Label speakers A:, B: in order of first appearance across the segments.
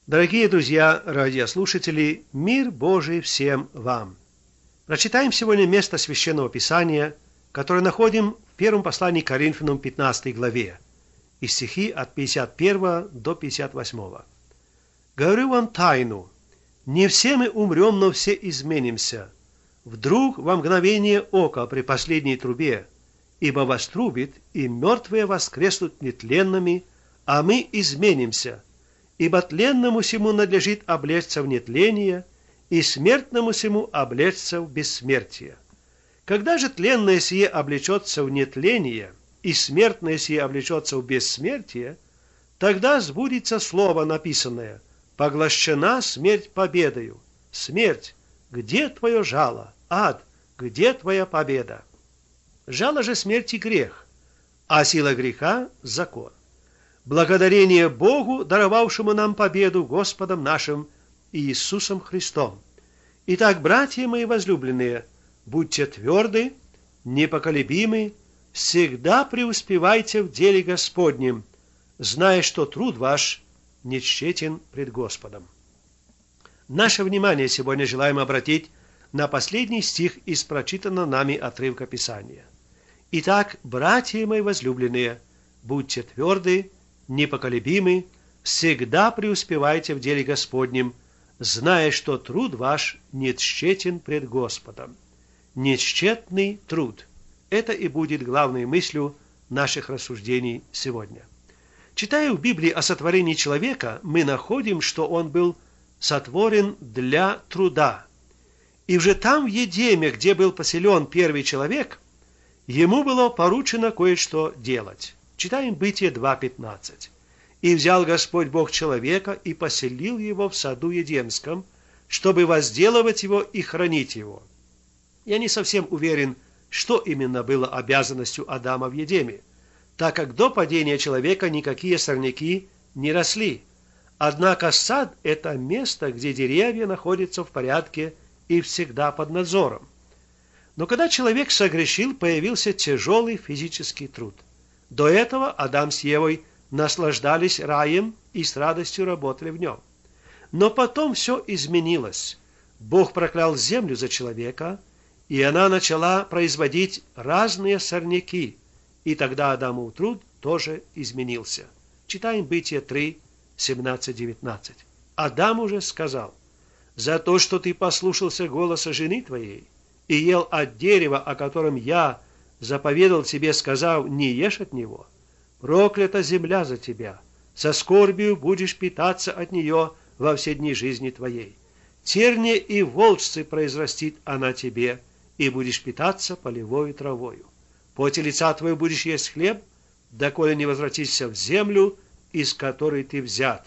A: Дорогие друзья, радиослушатели, мир Божий всем вам! Прочитаем сегодня место Священного Писания, которое находим в первом послании к Коринфянам 15 главе, и стихи от 51 до 58. «Говорю вам тайну, не все мы умрем, но все изменимся. Вдруг во мгновение ока при последней трубе, ибо вострубит, и мертвые воскреснут нетленными, а мы изменимся. Ибо тленному сему надлежит облечься в нетление, и смертному сему облечься в бессмертие. Когда же тленное сие облечется в нетление, и смертное сие облечется в бессмертие, тогда сбудется слово написанное: поглощена смерть победою. Смерть, где твое жало? Ад, где твоя победа? Жало же смерти грех, а сила греха закон. Благодарение Богу, даровавшему нам победу Господом нашим Иисусом Христом. Итак, братья мои возлюбленные, будьте тверды, непоколебимы, всегда преуспевайте в деле Господнем, зная, что труд ваш не тщетен пред Господом. Наше внимание сегодня желаем обратить на последний стих из прочитанного нами отрывка Писания. Итак, братья мои возлюбленные, будьте тверды, непоколебимы, всегда преуспевайте в деле Господнем, зная, что труд ваш не тщетен пред Господом. Нетщетный труд – это и будет главной мыслью наших рассуждений сегодня. Читая в Библии о сотворении человека, мы находим, что он был сотворен для труда. И уже там, в Едеме, где был поселен первый человек, ему было поручено кое-что делать. Читаем Бытие 2:15. «И взял Господь Бог человека и поселил его в саду Едемском, чтобы возделывать его и хранить его». Я не совсем уверен, что именно было обязанностью Адама в Едеме, так как до падения человека никакие сорняки не росли. Однако сад – это место, где деревья находятся в порядке и всегда под надзором. Но когда человек согрешил, появился тяжелый физический труд. До этого Адам с Евой наслаждались раем и с радостью работали в нем. Но потом все изменилось. Бог проклял землю за человека, и она начала производить разные сорняки, и тогда Адамов труд тоже изменился. Читаем Бытие 3:17-19. Адам уже сказал: «За то, что ты послушался голоса жены твоей и ел от дерева, о котором я заповедал тебе, сказав, не ешь от него, проклята земля за тебя, со скорбию будешь питаться от нее во все дни жизни твоей. Терни и волчцы произрастит она тебе, и будешь питаться полевою травою. В поте лица твоего будешь есть хлеб, доколе не возвратишься в землю, из которой ты взят.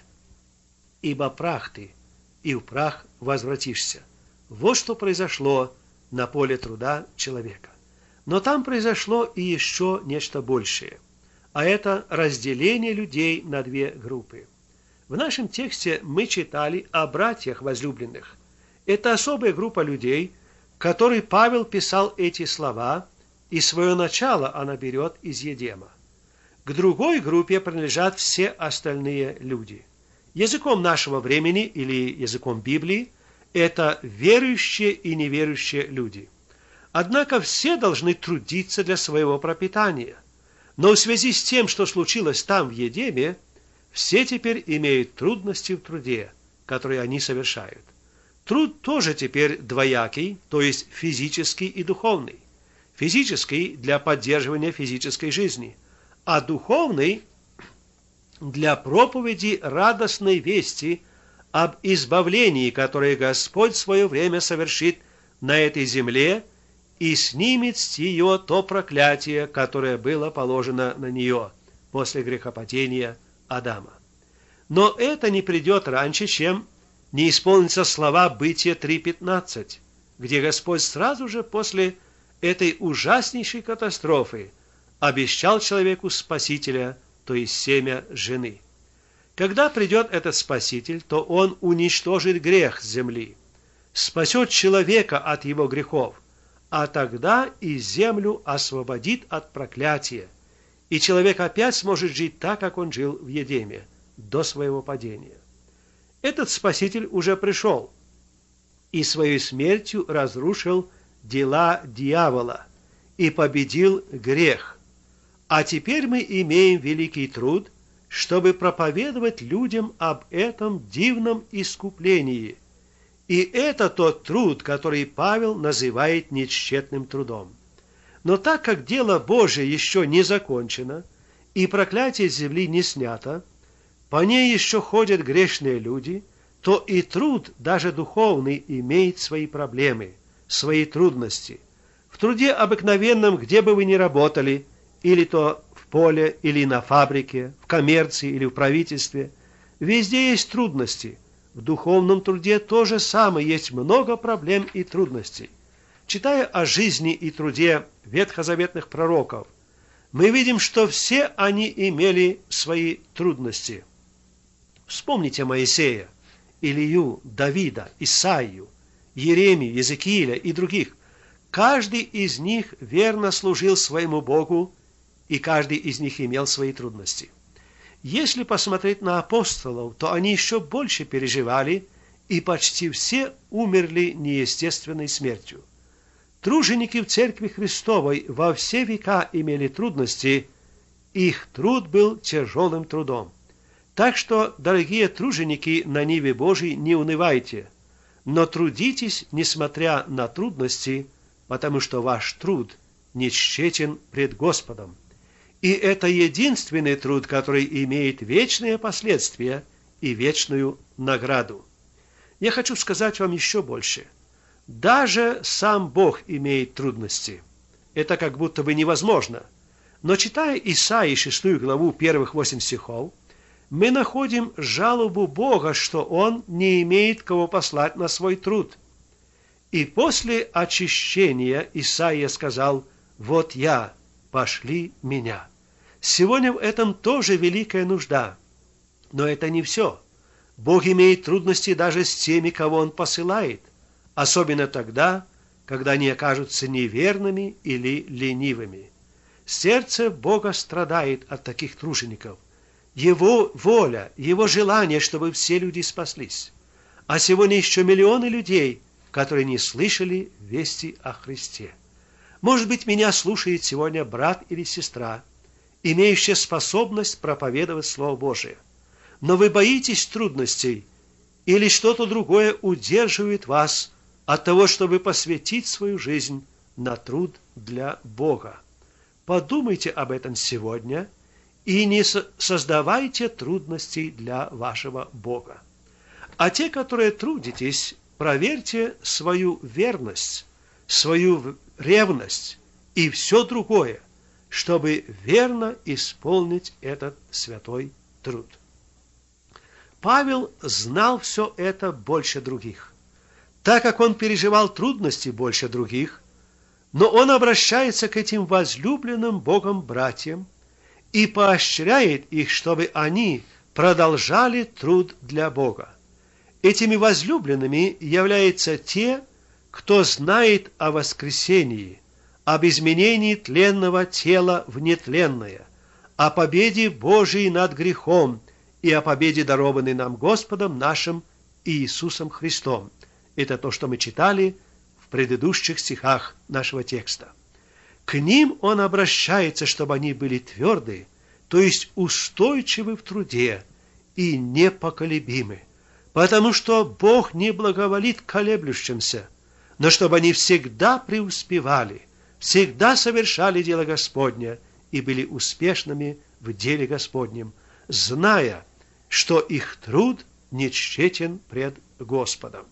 A: Ибо прах ты, и в прах возвратишься». Вот что произошло на поле труда человека. Но там произошло и еще нечто большее, а это разделение людей на две группы. В нашем тексте мы читали о братьях возлюбленных. Это особая группа людей, которой Павел писал эти слова, и свое начало она берет из Едема. К другой группе принадлежат все остальные люди. Языком нашего времени или языком Библии это верующие и неверующие люди. Однако все должны трудиться для своего пропитания. Но в связи с тем, что случилось там, в Едеме, все теперь имеют трудности в труде, которые они совершают. Труд тоже теперь двоякий, то есть физический и духовный. Физический для поддерживания физической жизни, а духовный для проповеди радостной вести об избавлении, которое Господь в свое время совершит на этой земле, и снимет с нее то проклятие, которое было положено на нее после грехопадения Адама. Но это не придет раньше, чем не исполнятся слова Бытия 3:15, где Господь сразу же после этой ужаснейшей катастрофы обещал человеку Спасителя, то есть семя жены. Когда придет этот Спаситель, то Он уничтожит грех с земли, спасет человека от его грехов, а тогда и землю освободит от проклятия, и человек опять сможет жить так, как он жил в Едеме, до своего падения. Этот Спаситель уже пришел и своей смертью разрушил дела дьявола и победил грех. А теперь мы имеем великий труд, чтобы проповедовать людям об этом дивном искуплении. И это тот труд, который Павел называет нетщетным трудом. Но так как дело Божие еще не закончено, и проклятие земли не снято, по ней еще ходят грешные люди, то и труд, даже духовный, имеет свои проблемы, свои трудности. В труде обыкновенном, где бы вы ни работали, или то в поле, или на фабрике, в коммерции или в правительстве, везде есть трудности. В духовном труде то же самое, есть много проблем и трудностей. Читая о жизни и труде ветхозаветных пророков, мы видим, что все они имели свои трудности. Вспомните Моисея, Илию, Давида, Исаию, Иеремию, Иезекииля и других. Каждый из них верно служил своему Богу, и каждый из них имел свои трудности. Если посмотреть на апостолов, то они еще больше переживали, и почти все умерли неестественной смертью. Труженики в Церкви Христовой во все века имели трудности, их труд был тяжелым трудом. Так что, дорогие труженики на ниве Божией, не унывайте, но трудитесь, несмотря на трудности, потому что ваш труд не тщетен пред Господом. И это единственный труд, который имеет вечные последствия и вечную награду. Я хочу сказать вам еще больше. Даже сам Бог имеет трудности. Это как будто бы невозможно. Но читая Исаии 6 главу первых 8 стихов, мы находим жалобу Бога, что Он не имеет кого послать на свой труд. И после очищения Исаия сказал: «Вот я, пошли меня». Сегодня в этом тоже великая нужда. Но это не все. Бог имеет трудности даже с теми, кого Он посылает, особенно тогда, когда они окажутся неверными или ленивыми. Сердце Бога страдает от таких тружеников. Его воля, Его желание, чтобы все люди спаслись. А сегодня еще миллионы людей, которые не слышали вести о Христе. Может быть, меня слушает сегодня брат или сестра, имеющая способность проповедовать Слово Божие. Но вы боитесь трудностей, или что-то другое удерживает вас от того, чтобы посвятить свою жизнь на труд для Бога. Подумайте об этом сегодня и не создавайте трудностей для вашего Бога. А те, которые трудитесь, проверьте свою верность, свою ревность и все другое, чтобы верно исполнить этот святой труд. Павел знал все это больше других, так как он переживал трудности больше других, но он обращается к этим возлюбленным Богом братьям и поощряет их, чтобы они продолжали труд для Бога. Этими возлюбленными являются те, кто знает о воскресении, об изменении тленного тела в нетленное, о победе Божией над грехом и о победе, дарованной нам Господом нашим Иисусом Христом. Это то, что мы читали в предыдущих стихах нашего текста. К ним он обращается, чтобы они были тверды, то есть устойчивы в труде и непоколебимы, потому что Бог не благоволит колеблющимся, но чтобы они всегда преуспевали, всегда совершали дело Господне и были успешными в деле Господнем, зная, что их труд не тщетен пред Господом.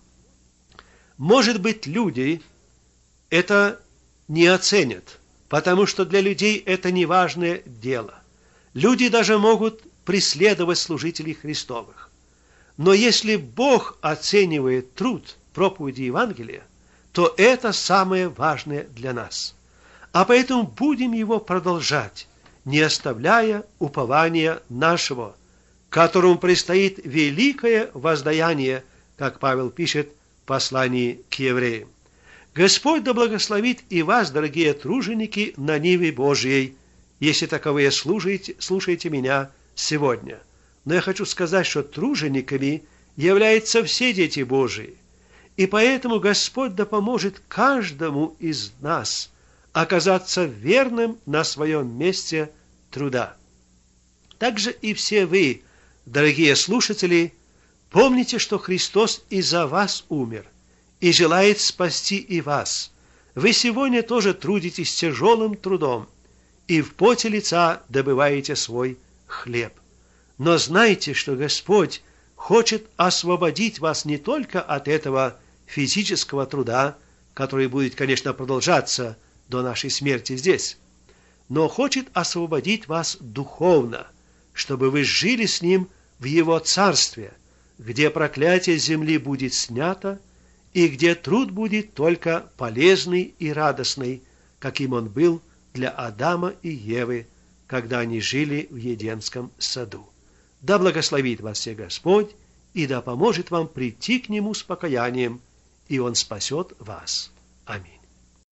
A: Может быть, люди это не оценят, потому что для людей это неважное дело. Люди даже могут преследовать служителей Христовых. Но если Бог оценивает труд проповеди Евангелия, то это самое важное для нас. А поэтому будем его продолжать, не оставляя упования нашего, которому предстоит великое воздаяние, как Павел пишет в послании к евреям. Господь да благословит и вас, дорогие труженики, на ниве Божьей, если таковые слушаете меня сегодня. Но я хочу сказать, что тружениками являются все дети Божии. И поэтому Господь да поможет каждому из нас оказаться верным на своем месте труда. Также и все вы, дорогие слушатели, помните, что Христос и за вас умер, и желает спасти и вас. Вы сегодня тоже трудитесь тяжелым трудом, и в поте лица добываете свой хлеб. Но знайте, что Господь хочет освободить вас не только от этого физического труда, который будет, конечно, продолжаться до нашей смерти здесь, но хочет освободить вас духовно, чтобы вы жили с Ним в Его Царстве, где проклятие земли будет снято, и где труд будет только полезный и радостный, каким он был для Адама и Евы, когда они жили в Едемском саду. Да благословит вас всех Господь, и да поможет вам прийти к Нему с покаянием, и Он спасет вас. Аминь.